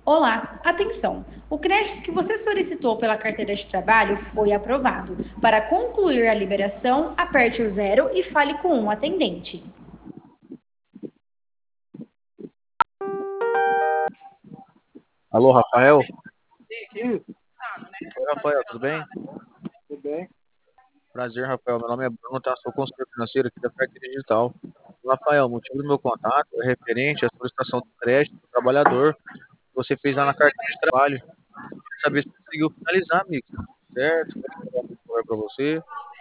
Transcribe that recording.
Olá, atenção! O crédito que você solicitou pela carteira de trabalho foi aprovado. Para concluir a liberação, aperte o zero e fale com um atendente. Alô, Rafael? Isso, Oi, Rafael, tudo bem? tudo bem? Prazer, Rafael. Meu nome é Bruno, tá? Sou consultor financeiro aqui da Carteira Digital. Rafael, o motivo do meu contato é referente à solicitação do crédito do trabalhador que você fez lá na carteira de trabalho. Queria saber se você conseguiu finalizar, amigo. Tá tudo certo? Foi muito melhor para você?